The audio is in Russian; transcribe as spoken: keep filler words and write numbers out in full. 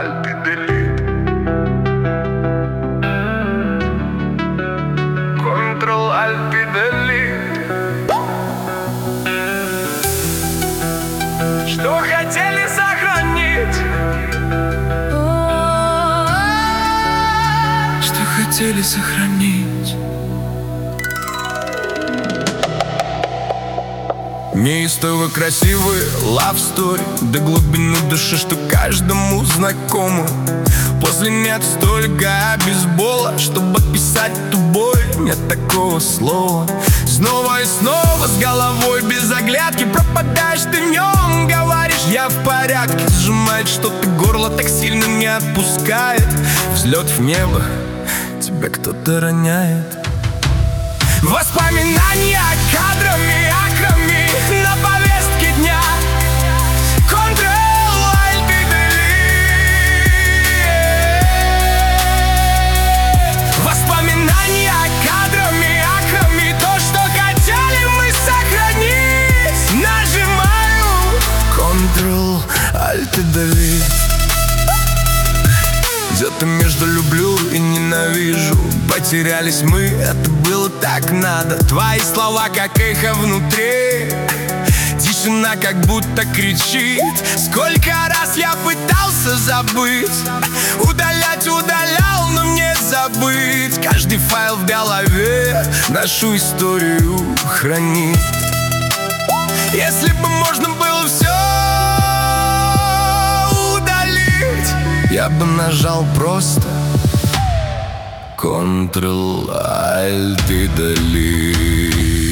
Alt и Delete. Ctrl Alt и Delete. Что хотели сохранить, что хотели сохранить. Неистово красивый love story до глубины души, что каждому знакомо. После нет столько бейсбола, чтобы описать эту боль, нет такого слова. Снова и снова с головой без оглядки пропадаешь ты в нем. Говоришь, я в порядке, сжимает что-то горло, так сильно не отпускает. Взлет в небо, тебя кто-то роняет. Воспоминания кадрами, акрами на повестке дня. Ctrl Alt и Delete. Воспоминания кадрами, акрами, то, что хотели мы сохранить. Нажимаю Ctrl Alt и Delete. Где-то между люблю и ненавижу потерялись мы, это было так надо. Твои слова, как эхо внутри, тишина как будто кричит. Сколько раз я пытался забыть, удалять удалял, но мне забыть. Каждый файл в голове нашу историю хранит. Если бы можно было все удалить, я бы нажал просто Ctrl Alt и Delete.